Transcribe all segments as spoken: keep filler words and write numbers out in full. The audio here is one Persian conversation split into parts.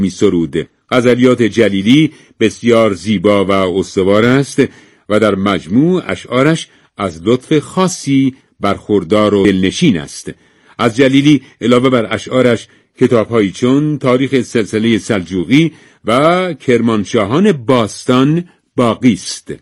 می سرود. غزلیات جلیلی بسیار زیبا و استوار است و در مجموع اشعارش از لطف خاصی برخوردار و دلنشین است. از جلیلی علاوه بر اشعارش کتاب‌هایی چون تاریخ سلسله سلجوقی و کرمانشاهان باستان باقی است.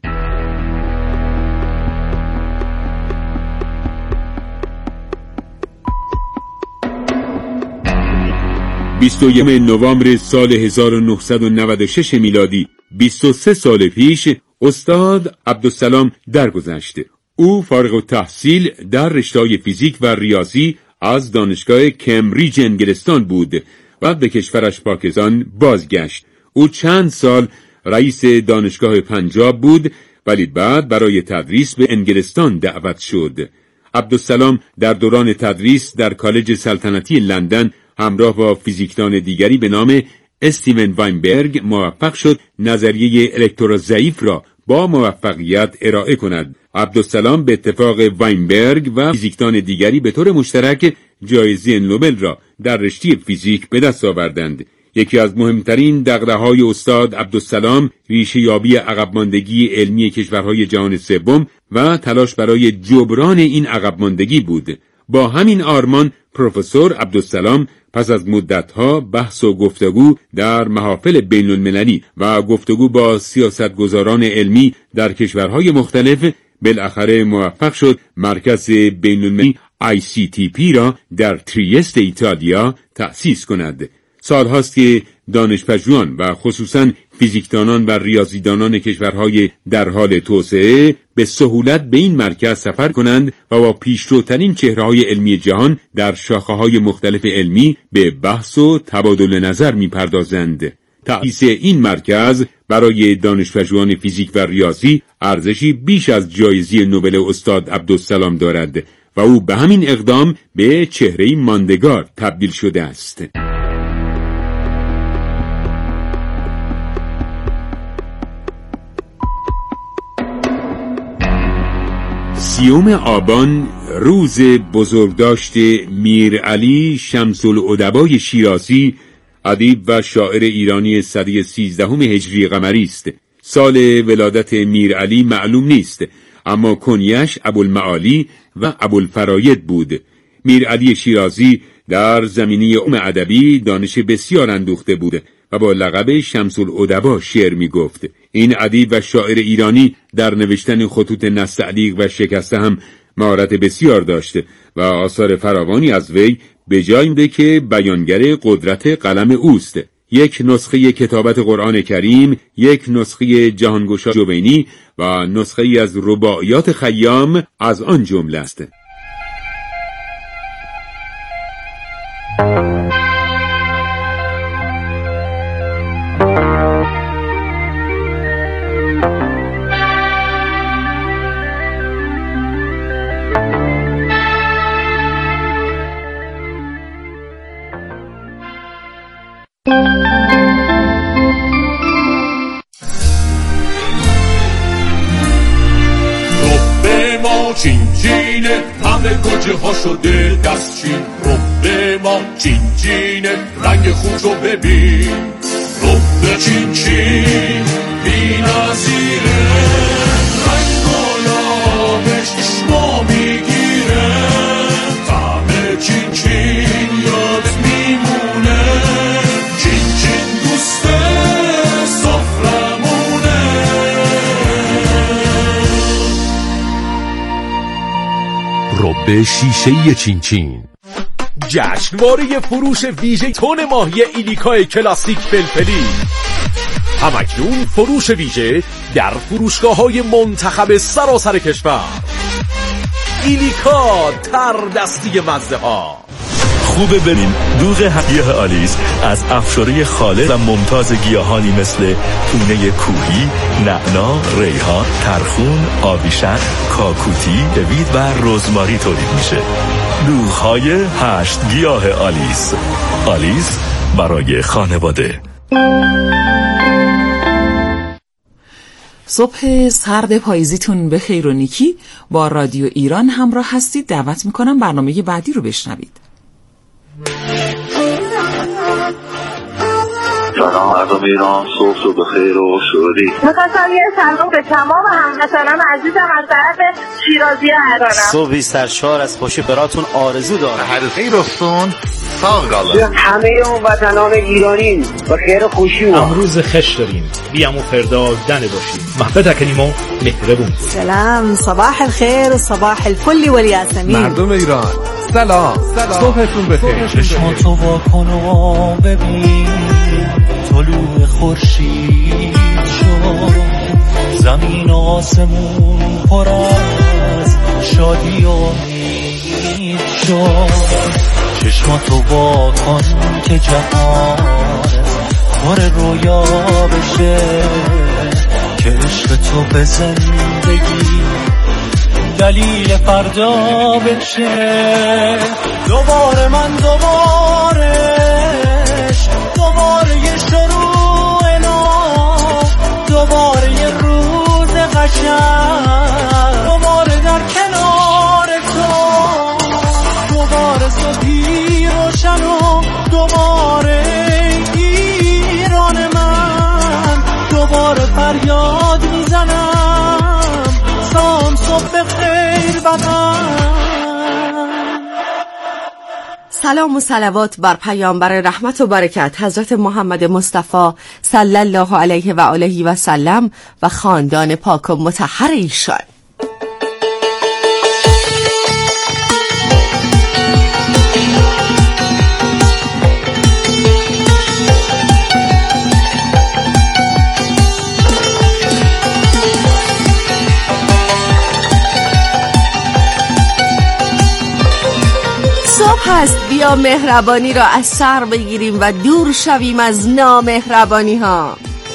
بیست و یکم نوامبر سال هزار و نهصد و نود و شش میلادی، بیست و سه سال پیش، استاد عبدالسلام درگذشت. او فارغ التحصیل در رشته‌های فیزیک و ریاضی از دانشگاه کمبریج انگلستان بود و به کشورش پاکستان بازگشت. او چند سال رئیس دانشگاه پنجاب بود ولی بعد برای تدریس به انگلستان دعوت شد. عبدالسلام در دوران تدریس در کالج سلطنتی لندن همراه با فیزیکدان دیگری به نام استیون واینبرگ موفق شد نظریه الکتروضعیف را با موفقیت ارائه کند. عبدالسلام به اتفاق واینبرگ و فیزیکدان دیگری به طور مشترک جایزه نوبل را در رشته فیزیک به دست آوردند. یکی از مهمترین دغدغه‌های استاد عبدالسلام ریشه‌یابی عقب ماندگی علمی کشورهای جهان سوم و تلاش برای جبران این عقب ماندگی بود. با همین آرمان پروفسور عبدالسلام پس از مدتها بحث و گفتگو در محافل بین المللی و گفتگو با سیاستگزاران علمی در کشورهای مختلف بالاخره موفق شد مرکز بین المللی آی سی تی پی را در تریست ایتالیا تأسیس کند. سالهاست که دانشپژوهان و خصوصاً فیزیکدانان و ریاضیدانان کشورهای در حال توسعه به سهولت به این مرکز سفر کنند و با پیشروترین چهره‌های علمی جهان در شاخه‌های مختلف علمی به بحث و تبادل نظر می‌پردازند. تأسیس این مرکز برای دانشپژوهان فیزیک و ریاضی ارزشی بیش از جایزه نوبل استاد عبدالسلام دارد و او به همین اقدام به چهره‌ای ماندگار تبدیل شده است. سیوم آبان روز بزرگداشت میرعلی شمس الادبای شیرازی، ادیب و شاعر ایرانی سده سیزدهم هجری قمری است. سال ولادت میرعلی معلوم نیست، اما کنیش ابوالمعالی و ابوالفراید بود. میرعلی شیرازی در زمینه علوم ادبی دانش بسیار اندوخته بود و با لقب شمس الادبا شعر می گفت. این ادیب و شاعر ایرانی در نوشتن خطوط نستعلیق و شکسته هم مهارت بسیار داشته و آثار فراوانی از وی به جای مانده که بیانگر قدرت قلم اوست. یک نسخه کتابت قرآن کریم، یک نسخه جهانگشا جوینی و نسخه ای از رباعیات خیام از آن جمله است. چین چینه همه گوجه ها شده دستچین، رب ما چین چینه رنگ خوش رو ببین، رب چین چین بی نظیره، رنگ و لابش چشما میگیره، طعم چین چین یاد میمونه، چین چین دوسته سفرمونه. رب شیشه‌ای چین چین، جشنواره فروش ویژه تن ماهی ایلیکای کلاسیک فلفلی. همکنون فروش ویژه در فروشگاه‌های منتخب سراسر کشور. ایلیکا تر دستی مزه ها. خوبه بریم دوغ حقیه آلیس از افشاره خالص و ممتاز گیاهانی مثل پونه کوهی، نعنا، ریحان، ترخون، آویشن، کاکوتی، دوید و رزماری تولید میشه. دوغ‌های هشت گیاه آلیس. آلیس برای خانواده. صبح سرد پاییزیتون به خیر و نیکی. با رادیو ایران همراه هستید. دعوت میکنم برنامه بعدی رو بشنوید. سلام مردم ایران، صبح صبح بخیر و شادی. می‌خواستم یه سلام به تمام هموطنان عزیزم از طرف شیرازی هرانم. صبحی سرشار از خوشی براتون آرزو دارم. هر خیر استون ساقاله. همه اون وطنان ایرانی با خیر و خوشی و امروز خش داریم. بیام و فردا دنه باشیم. محبت کنیم و مهربون. سلام، صباح الخير و صباح الفل والیاسمین. مردم ایران سلام، سلام. صبحتون بخیر. چشماتو واکن و ببین طلوع خورشید شد، زمین و آسمون پر از شادی و امید شد. چشماتو واکن که جهان پر رویا بشه، که عشق تو به زندگی دلیل فردا بشه. دوباره من دوبارش دوباره یه شروع نو، دوباره یه روز قشنگ، دوباره در کنار تو، دوباره صبحی روشن و دوباره ایران من، دوباره فریاد میزنم سلام صبح خیر بدن. سلام و صلوات بر پیامبر رحمت و برکت حضرت محمد مصطفی صلی الله علیه و آله و سلم و خاندان پاک و مطهر ایشان. هست بیا مهربانی را از سر بگیریم و دور شویم از نامهربانی ها.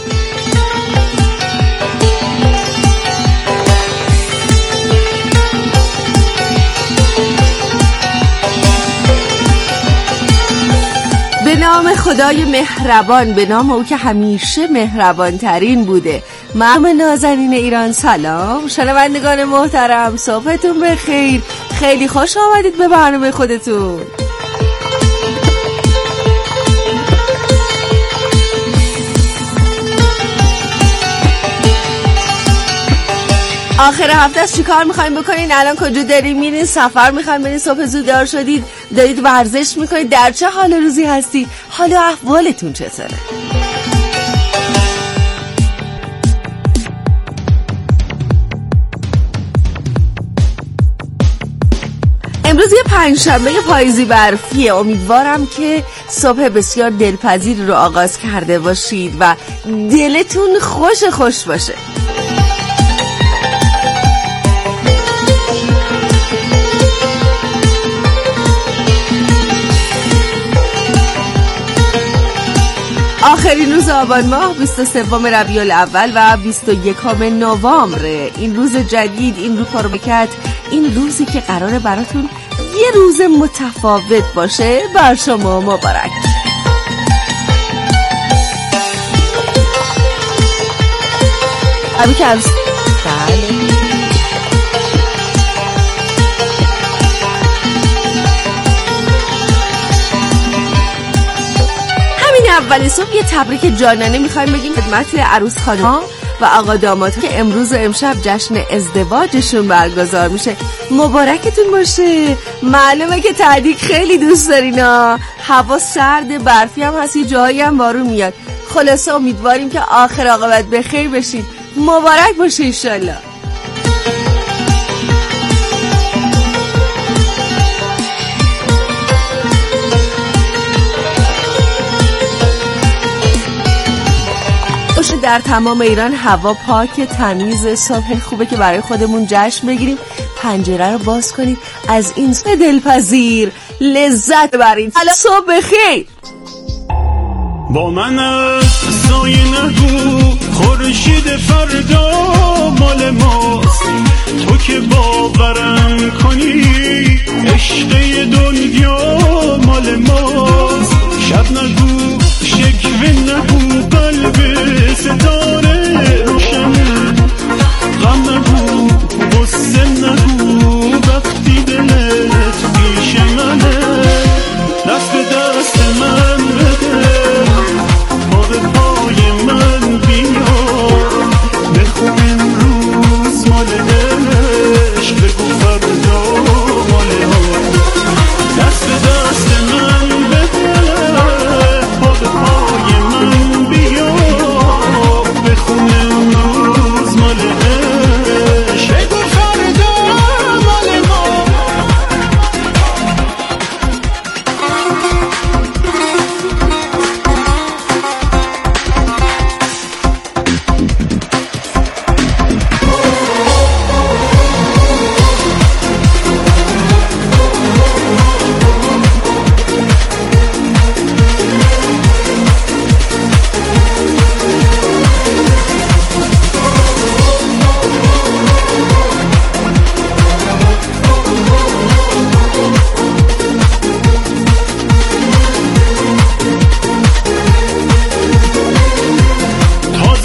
به نام خدای مهربان، به نام او که همیشه مهربان ترین بوده. مام نازنین ایران سلام. شنوندگان محترم صبحتون بخیر، خیلی خوش آمدید به برنامه خودتون. آخر هفته است، چی کار میخوایم بکنین؟ الان کجا دارین میرین؟ سفر میخوایم برین؟ صبح زود دار شدید؟ دارید ورزش میکنید؟ در چه حال روزی هستی؟ حال و احوالتون چطوره؟ امروز یه پنجشنبه پاییزی برفیه. امیدوارم که صبح بسیار دلپذیر رو آغاز کرده باشید و دلتون خوش خوش باشه. آخرین روز آبان ماه، بیست و سوم ربیع الاول و بیست و یکم نوامبر. این روز جدید، این روز پربرکت، این روزی که قراره براتون یه روز متفاوت باشه، بر شما مبارک. ابی کمس اول صبح یه تبریک جانانه میخوایم بگیم خدمت عروس خانم و آقا داماد که امروز و امشب جشن ازدواجشون برگزار میشه. مبارکتون باشه. معلومه که تعدیق خیلی دوست دارینا. هوا سرد، برفی هم هست، یه جایی هم بارون میاد. خلاصه امیدواریم که آخر عاقبت بخیر بشید. مبارک باشه انشالله. در تمام ایران هوا پاک، تمیز، صبح خوبه که برای خودمون جشن بگیریم. پنجره رو باز کنید، از این صبح دلپذیر لذت ببرید. حالا صبح بخیر. با من از سایه نگو خورشید فردا مال ماست، تو که باورم کنی عشق دنیا مال ماست. شب نگو شکوه نگو قلب ستاره روشنه، غم نگو غصه نگو وقتی دلت پیش منه. دست به دست من بده، پا به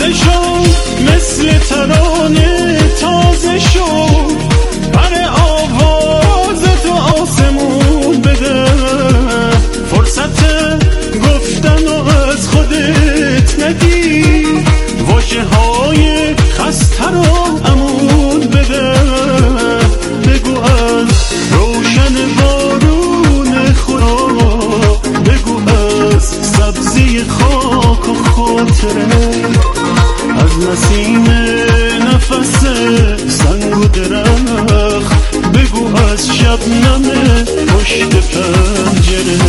تازه شد، مثل ترانه تازه شد. پر آواز تو آسمون بده، فرصت گفتن و از خودت نگیر. واژه های خسته رو عمود بده، بگو از روشن بارون خدا، بگو از سبزی خاک و خاطره، از نسیم نفس سنگ و درخت، بگو از شبنم پشت پنجره.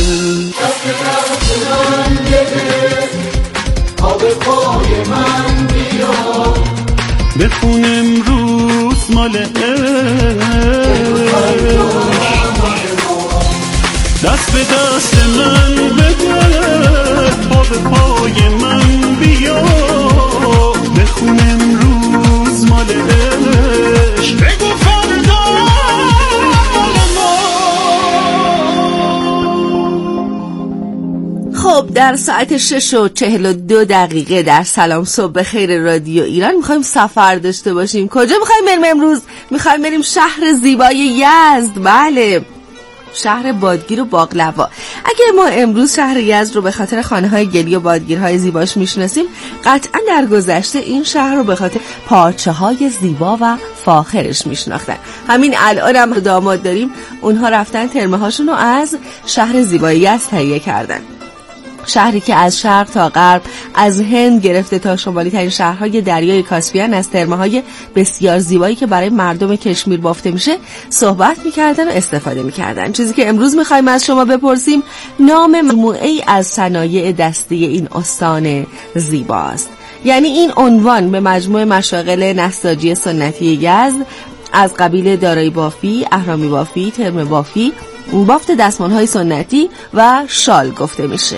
آب پای من بیا، بخون امروز مال عشق، دست به دست من بده. آب پای من بیا، بخون امروز مال عشق، بگو فردا مال ما. خب در ساعت شش و چهل و دو دقیقه در سلام صبح بخیر رادیو ایران میخوایم سفر داشته باشیم. کجا میخوایم بریم امروز؟ میخوایم بریم شهر زیبای یزد. بله، شهر بادگیر و باقلوا. اگر ما امروز شهر یزد رو به خاطر خانه‌های گلی و بادگیرهای زیباش میشناسیم، قطعا در گذشته این شهر رو به خاطر پارچه‌های زیبا و فاخرش میشناختن. همین الان هم داماد داریم، اونها رفتن ترمه هاشون رو از شهر زیبای یزد تهیه کردن. شهری که از شرق تا غرب، از هند گرفته تا شمالی ترین شهرهای دریای کاسپیان، از ترمه‌های بسیار زیبایی که برای مردم کشمیر بافته میشه صحبت میکردن و استفاده میکردن. چیزی که امروز میخوایم از شما بپرسیم نام مجموعه‌ای از صنایع دستی این استان زیباست. یعنی این عنوان به مجموعه مشاغل نساجی سنتی یزد از قبیل دارایی بافی، اهرامی بافی، ترمه بافی، بافت دستمال‌های سنتی و شال گفته میشه.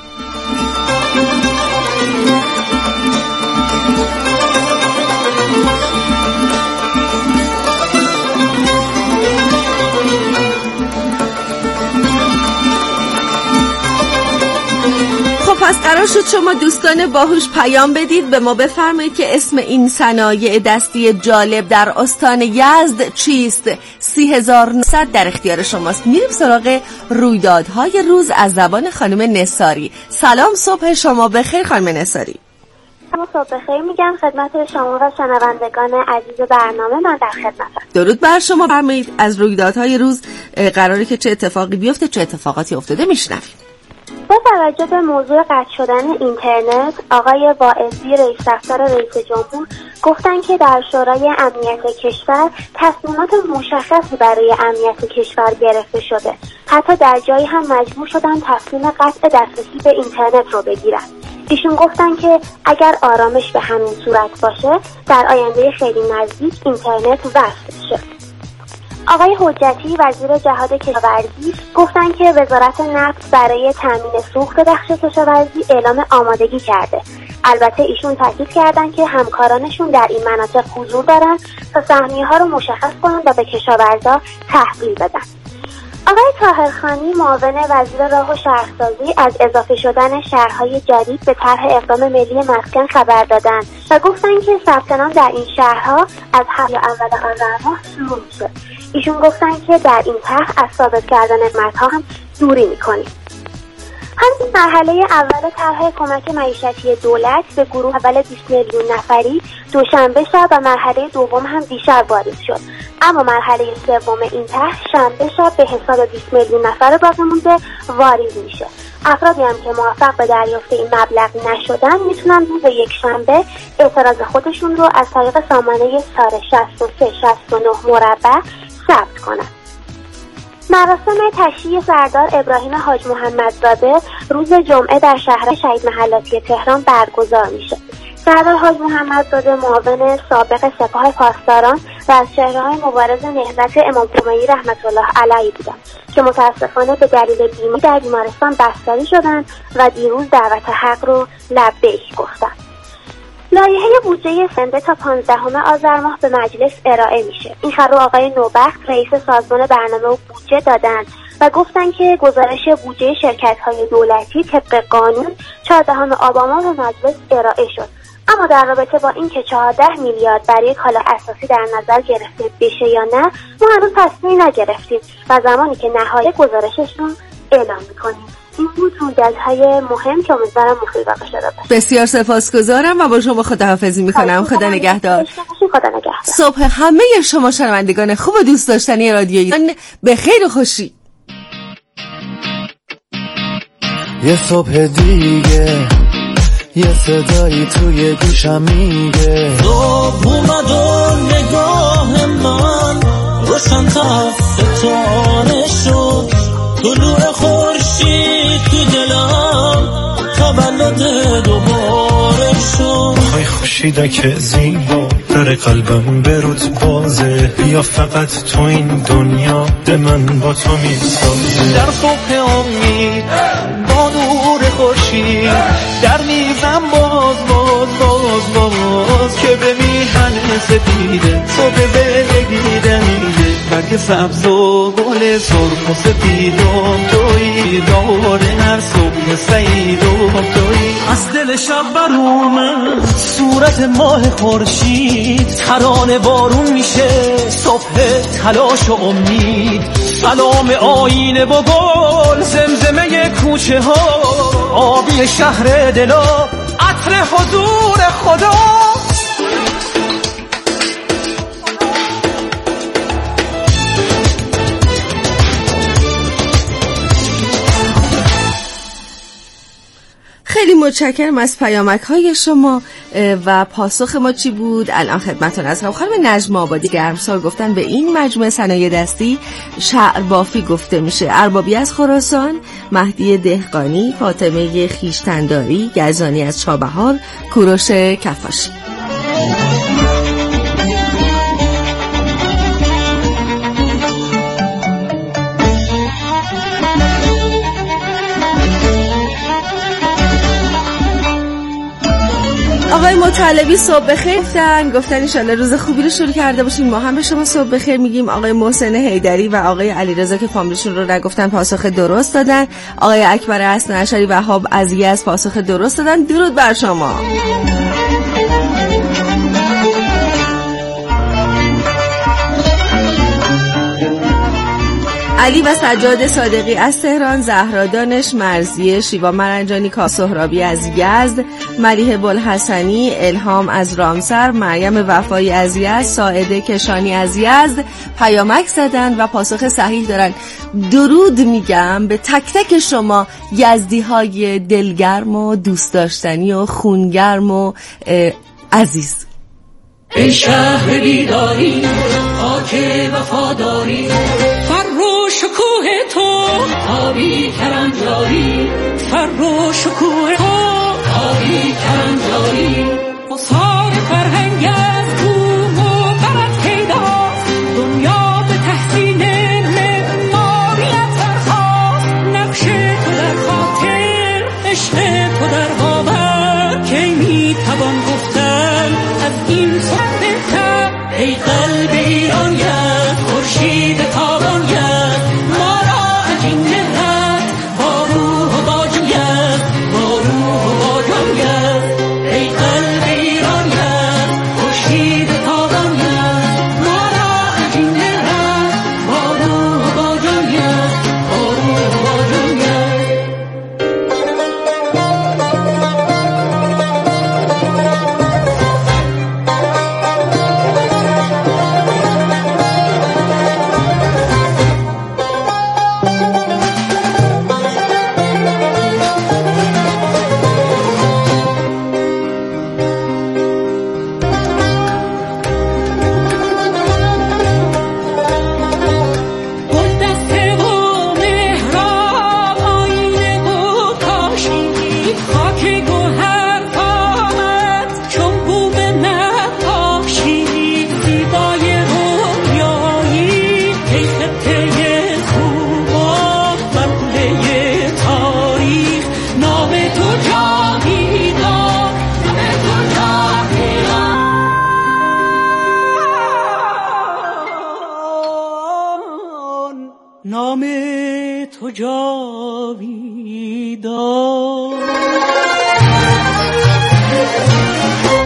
پس قرار شد شما دوستان باهوش پیام بدید به ما، بفرمایید که اسم این صنایع دستی جالب در استان یزد چیست؟ سی هزار و نهصد در اختیار شماست. میریم سراغ رویدادهای روز از زبان خانم نثاری. سلام، صبح شما بخیر خانم نثاری. صبح بخیر میگم خدمت شما و شنوندگان عزیز برنامه. من در خدمتم. درود بر شما. فرمایید از رویدادهای روز قراره که چه اتفاقی بیفته، چه اتفاقاتی افتاده میشنوید. با توجه به موضوع قطع شدن اینترنت، آقای واعظی رئیس دفتر رئیس جمهور گفتن که در شورای امنیت کشور تصمیمات مشخصی برای امنیت کشور گرفته شده. حتی در جایی هم مجبور شدن تصمیم قطع دسترسی به اینترنت رو بگیرن. ایشون گفتن که اگر آرامش به همین صورت باشه، در آینده خیلی نزدیک اینترنت وصل شه. آقای حجتی وزیر جهاد کشاورزی گفتن که وزارت نفت برای تامین سوخت بخش کشاورزی اعلام آمادگی کرده. البته ایشون تاکید کردن که همکارانشون در این مناطق حضور دارن تا سهمیه‌ها رو مشخص کنن و به کشاورزا تحویل بدن. آقای طاهرخانی معاون وزیر راه و شهرسازی از اضافه شدن شهرهای جدید به طرح اقدام ملی مسکن خبر دادند و گفتن که ثبت نام در این شهرها از هفته اول آذر ماه شروع میشه. ایشون گفتن که در این طرح از ثابت کردن قیمت‌ها هم دوری میکنیم. همین مرحله اول طرح کمک معیشتی دولت به گروه اول بیست میلیون نفری دوشنبه شب و مرحله دوم هم دیشب واریز شد. اما مرحله سوم این طرح شنبه شب به حساب بیست میلیون نفر باقی مونده واریز میشه. افرادی هم که موفق به دریافت این مبلغ نشدن میتونن روز یک شنبه اعتراض خودشون رو از طریق سامانه ساره شصت و سه شصت و نه مربع ثبت کنن. مراسم تشییع سردار ابراهیم حاج محمدزاده روز جمعه در شهر شهید محلاتی تهران برگزار میشه. سردار حاج محمدزاده معاون سابق سپاه پاسداران و از چهره‌های مبارز نهضت امام خمینی رحمت الله علیه بودند که متاسفانه به دلیل بیماری در بیمارستان بستری شدند و دیروز دعوت حق رو لبیک گفتند. لایحه بودجه سنده تا پانزدهم آذر ماه به مجلس ارائه میشه. این خبر رو آقای نوبخت رئیس سازمان برنامه و بودجه دادن و گفتن که گزارش بودجه شرکت‌های دولتی طبق قانون چهاردهم آبان ماه به مجلس ارائه شد. اما در رابطه با اینکه چهارده میلیارد برای کالا اساسی در نظر گرفته بشه یا نه ما هنوز تصمیمی نگرفتیم و زمانی که نهایی گزارششون اعلام میکنیم. این بود رویدادهای مهم که امیدوارم مفید واقع شده باشه. بسیار سپاسگزارم و با شما خداحافظی میکنم. خدا نگهدار. خدا نگهدار. صبح همه شما شنوندگان خوب و دوست داشتنی رادیو ایران به خیر و خوشی. یه صبح دیگه یه صدایی توی گوشم میگه صبح اومد و نگاه من روشن تفتانه شد، طلوع خورشید تو دلم تولد دوباره شد. های خوشیدک زیبا در قلبم برود بازه، بیا فقط تو این دنیا ده من با تو میسازه. در صبح امید با نور خورشید در میزم باز باز باز باز که به میهن سپیده صبح بگیده میده برگ سبز و گل سرخ و سپیدم توی داره هر صبح سعیدم توی از دل شب برون صورت ماه خورشید ترانه بارون میشه صبح تلاش و امید سلام آینه و گل زمزمه کوچه ها آبی شهر دلا عطر حضور خدا. خیلی متشکرم از پیامک های شما. و پاسخ ما چی بود؟ الان خدمتتون هستم. خانم نجم آبادی گرمسار گفتن به این مجموعه صنایع دستی شعر بافی گفته میشه. اربابی از خراسان، مهدی دهقانی، فاطمه خیشتنداری، گزانی از چابهار، کوروش کفاشی. آقای مطلبی صبح بخیر گفتن گفتن ان شاءالله روز خوبی رو شروع کرده باشین. ما هم به شما صبح بخیر میگیم. آقای محسن حیدری و آقای علیرضا که فامیلشون رو نگفتن پاسخ درست دادن. آقای اکبر حسن اشاری وهاب از یزد پاسخ درست دادن. درود بر شما. علی و سجاد صادقی از تهران، زهرا دانش مرزی، شیوا مرنجانی، کاسهرابی از یزد، ملیحه بوالحسنی، الهام از رامسر، مریم وفایی از یزد، ساعده کشانی از یزد پیامک زدن و پاسخ صحیح دارن. درود میگم به تک تک شما یزدی های دلگرم و دوست داشتنی و خونگرم و عزیز. ای شهر بیداری خاک وفاداری فر و شکوه تو آبی کرنجاری فر و شکوه تو آبی کرنجاری مصار فرهنگ از بوم و برد پیداست دنیا به تحسین معماریت برخواست نقش تو در خاطر عشق تو در باور کی میتوان گفتن از این سخن بهتر ای قلب ایران گرد خورشید تابان گرد ما را از این ملت با روح و با جان گرد با روح و با جان گرد ای قلب ایران گرد خورشید تابان گرد ما را از این ملت با روح و با جان گرد با روح و با جان گرد. نام تو جاویدان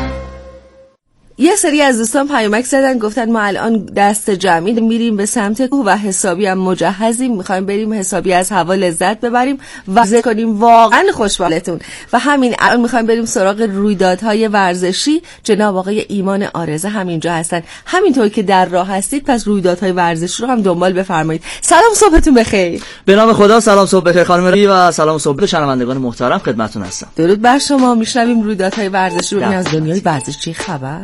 یه سری از دوستان پیامک زدن گفتن ما الان دست جمعی میریم به سمت کوه و حسابی هم مجهزیم، میخوایم بریم حسابی از هوا لذت ببریم و ذکر کنیم واقعا خوشحالتون و همین الان میخوایم بریم سراغ رویدادهای ورزشی. جناب آقای ایمان عارضه همینجا هستن، همینطور که در راه هستید پس رویدادهای ورزشی رو هم دنبال بفرمایید. سلام صبحتون بخیر. به نام خدا سلام صبح بخیر خانم رایی و سلام صبح به شنوندگان محترم خدمتتون هستم. درود بر شما. میشنویم رویدادهای ورزشی رو. از دنیای ورزش چه خبر؟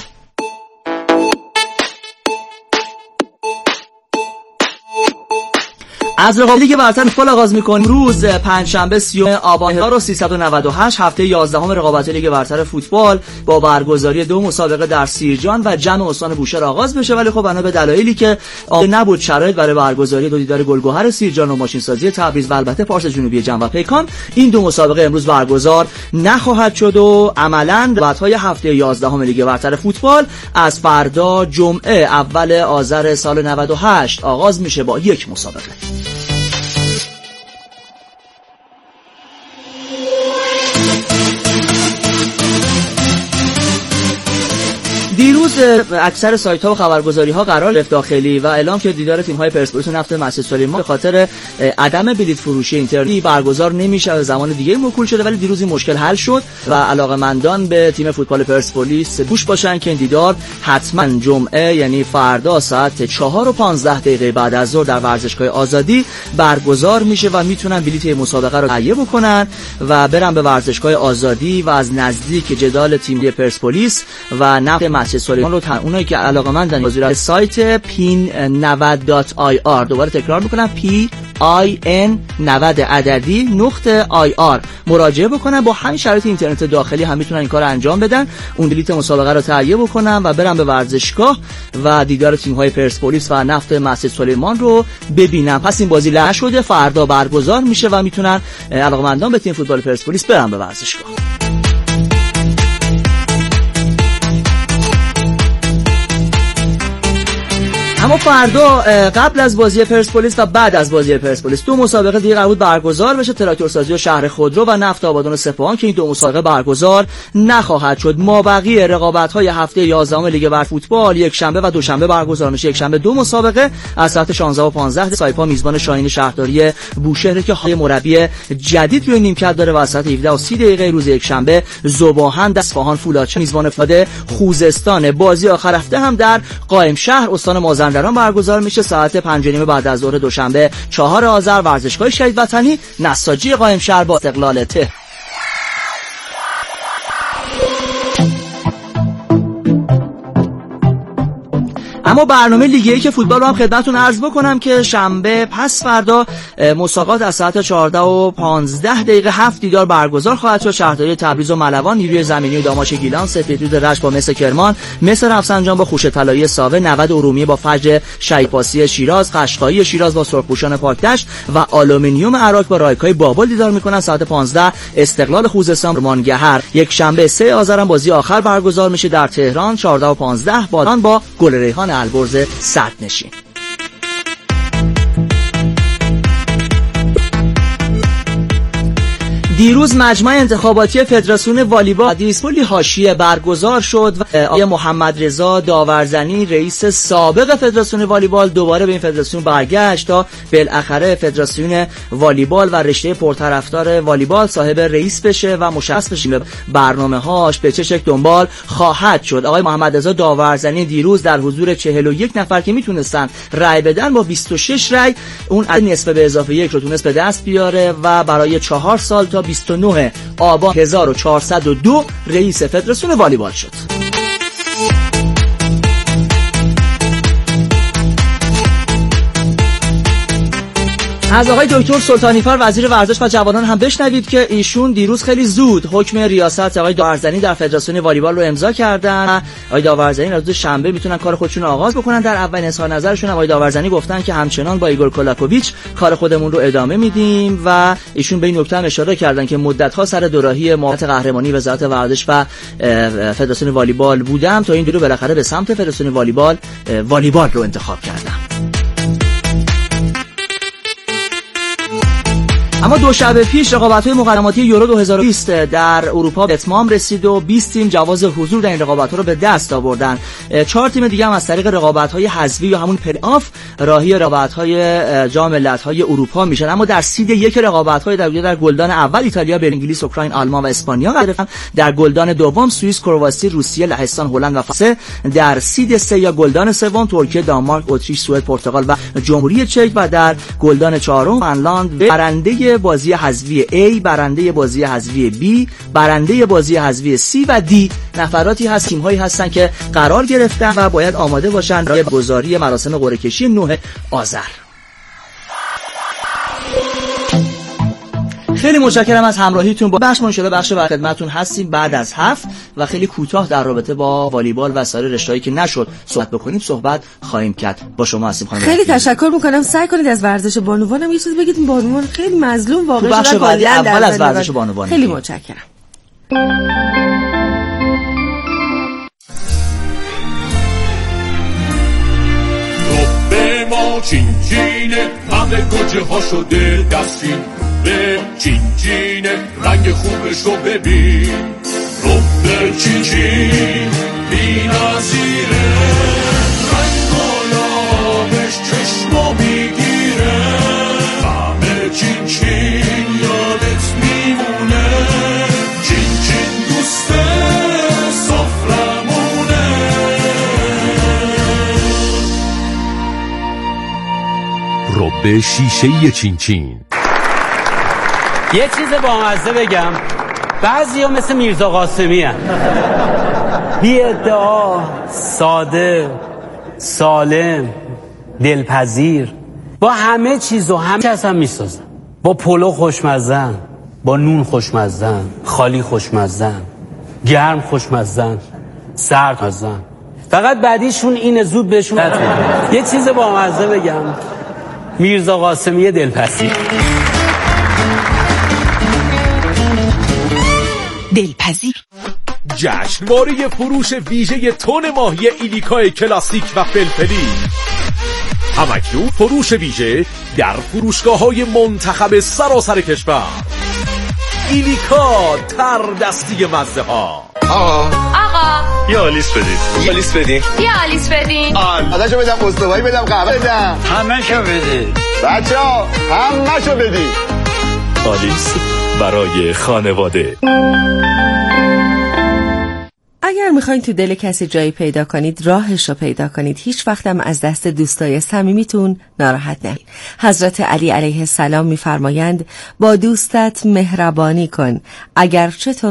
از رقابت لیگ برتر فوتبال آغاز می‌کنیم. روز پنجشنبه سیوم آبان هزار و سیصد و نود و هشت هفته یازدهم رقابت لیگ برتر فوتبال با برگزاری دو مسابقه در سیرجان و جمع استان بوشهر آغاز بشه، ولی خب بنا به دلایلی که نبود شرایط برای برگزاری دو دیدار گلگهر سیرجان و ماشینسازی تبریز و البته پارس جنوبی جم و پیکان این دو مسابقه امروز برگزار نخواهد شد و عملاً رقابت‌های هفته یازدهم لیگ برتر فوتبال از فردا جمعه اول آذر سال نود و هشت آغاز میشه با یک مسابقه. دیروز اکثر سایت‌ها و خبرگزاری‌ها قرار گرفت داخلی و اعلام کرد دیدار تیم‌های پرسپولیس و نفت مسجد سلیمان به خاطر عدم بلیط فروشی اینترنتی برگزار نمیشه، زمان دیگه موکول شده، ولی دیروز این مشکل حل شد و علاقه‌مندان به تیم فوتبال پرسپولیس گوش باشن که این دیدار حتما جمعه یعنی فردا ساعت چهار و پانزده دقیقه بعد از ظهر در ورزشگاه آزادی برگزار میشه و میتونن بلیط مسابقه رو تهیه بکنن و برن به ورزشگاه آزادی و از نزدیک جدال تیم پرسپولیس و نفت مسجد سلیمان رو تن... اونایی که علاقه‌مندن وزیر سایت پین نود دات آی آر، دوباره تکرار میکنم پی آی ان نود عددی نقطه آی آر مراجعه بکنن. با همین شرایط اینترنت داخلی هم میتونن این کارو انجام بدن، اون بلیط مسابقه رو تهیه بکنن و برن به ورزشگاه و دیدار تیم‌های پرسپولیس و نفت مسجد سلیمان رو ببینن. پس این بازی لغو شده، فردا برگزار میشه و میتونن علاقه‌مندان به تیم فوتبال پرسپولیس برن به ورزشگاه. اما فردا قبل از بازی پرسپولیس و بعد از بازی پرسپولیس دو مسابقه دیگه قرار بود برگزار بشه، تراکتورسازی و شهر خودرو و نفت آبادان و سپاهان که این دو مسابقه برگزار نخواهد شد. مابقی رقابت‌های هفته یازدهم لیگ برتر فوتبال یک شنبه و دوشنبه برگزار میشه. یک شنبه دو مسابقه از ساعت شانزده و پانزده سایپا میزبان شاهین شهرداری بوشهر که های مربی جدید روی نیمکت داره و از ساعت هفده و سی دقیقه روز یک شنبه ذوباهن اصفهان فولادچی میزبان فولاد خوزستان. بازی آخر هفته هم در قائم شهر استان مازندران برگزار میشه ساعت پنج و نیم بعد از ظهر دوشنبه چهار آذر ورزشگاه شهید وطنی نساجی قائم شهر با استقلال ته. اما برنامه لیگ یک فوتبال رو هم خدمتتون عرض بکنم که شنبه پس فردا مسابقات از ساعت چهارده و پانزده دقیقه هفت دیدار برگزار خواهد شد. شهرداری تبریز و ملوان، نیروی زمینی و داماش گیلان، سپیدرود رشت با مس کرمان، مس رفسنجان با خوش طلایی ساوه، نود ارومیه با فجر شیپاسی شیراز، قشقایی شیراز با سرخپوشان پاکدشت و آلومینیوم عراق با رایکای بابل دیدار میکنن. ساعت پانزده استقلال خوزستان مانگهر. یک شنبه سه آذر هم بازی آخر برگزار میشه در تهران چهارده و پانزده بادان با گل ریحان البرز صدرنشین. دیروز مجمع انتخاباتی فدراسیون والیبال دیسپولی حاشیه برگزار شد و آقای محمد رضا داورزنی رئیس سابق فدراسیون والیبال دوباره به این فدراسیون برگشت تا بالاخره فدراسیون والیبال و رشته پرطرفدار والیبال صاحب رئیس بشه و مشخص بشه برنامه‌هاش به چه شکل دنبال خواهد شد. آقای محمد رضا داورزنی دیروز در حضور چهل و یک نفر که میتونستن رأی بدن با بیست و شش رأی اون نصف به اضافه یک رو تونست به دست بیاره و برای چهار سال تا بیست و نه آبان هزار و چهارصد و دو رئیس فدراسیون والیبال شد. از آقای دکتر سلطانی‌فر وزیر ورزش و جوانان هم بشنوید که ایشون دیروز خیلی زود حکم ریاست آقای داورزنی در فدراسیون والیبال رو امضا کردن. آقای داورزنی روز شنبه میتونن کار خودشون رو آغاز بکنن. در اولین اظهار نظرشون آقای داورزنی گفتن که همچنان با ایگور کولاکوویچ کار خودمون رو ادامه میدیم و ایشون به این نکته هم اشاره کردن که مدت‌ها سر دوراهی معاونت قهرمانی وزارت ورزش و فدراسیون والیبال بودم تا این دو رو بالاخره به سمت فدراسیون والیبال والیبال رو انتخاب کردم. اما دو شب پیش رقابت‌های مقدماتی یورو دو هزار و بیست در اروپا به اتمام رسید و بیست تیم جواز حضور در این رقابت‌ها رو به دست آوردن. چهار تیم دیگه هم از طریق رقابت‌های حذفی یا همون پلی آف راهی رقابت‌های جام ملت‌های اروپا میشن. اما در سید یک رقابت‌های در در گلدان اول ایتالیا به انگلیس، اوکراین، آلمان و اسپانیا قرار گرفتن. در گلدان دوم سوئیس، کرواسی، روسیه، لهستان، هلند و فرانسه. در سید سه یا گلدان سوم ترکیه، دانمارک، اتریش، سوئد، پرتغال و جمهوری چک و در گلدان چهارم فنلاند. برنده بازی حذفی A، برنده بازی حذفی B، برنده بازی حذفی C و D نفراتی هست، تیم‌هایی هستن که قرار گرفتن و باید آماده باشن برای گزاری مراسم قرعه کشی نه آذر. خیلی متشکرم از همراهیتون. با بخش من شده بخش بر خدمتتون هستیم بعد از هفت و خیلی کوتاه در رابطه با والیبال و سایر رشته‌ای که نشد صحبت بکنیم صحبت خواهیم کرد. با شما هستیم خانم. خیلی تشکر می‌کنم. سعی کنید از ورزش بانوان هم یه چیزی بگید. بانوان خیلی مظلوم واقعا شدن. بخش بعدی اول از ورزش بانوان. خیلی متشکرم. رب ما چین چینه همه گوجه ها شده دستین به چین چینه رنگ خوبش رو ببین رب چین چین بی نظیره رنگ و لابش چشمو میگیره همه چین چین یادت میمونه چین چین دوست سفرمونه رب شیشه چین چین. یه چیز بامزه بگم، بعضی ها مثل میرزا قاسمی هن. بی ادعا، ساده، سالم، دلپذیر، با همه چیز و همه کس هم میسازن. با پلو خوشمزن، با نون خوشمزن، خالی خوشمزن، گرم خوشمزن، سرد مزن. فقط بعدیشون اینه زود بهشون نتونن. یه چیز بامزه بگم، میرزا قاسمی دلپذیر. دلپذیر. جشنواره فروش ویژه تن ماهی ایلیکای کلاسیک و فلفلی. همکنون فروش ویژه در فروشگاه‌های منتخب سراسر کشور. ایلیکا تر دستی مزه ها. آقا آقا یه آلیس بدید. یه آلیس بدید. یه آلیس بدین. آل ازشو بدم استوایی بدم قهوه بدم. همه شو بدید. بچه‌ها همه شو بدید. آلیس برای خانواده. اگر میخواین تو دل کسی جایی پیدا کنید، راهش رو پیدا کنید. هیچ وقتم از دست دوستای صمیمیتون ناراحت نشید. حضرت علی علیه السلام میفرمایند با دوستت مهربانی کن، اگرچه تو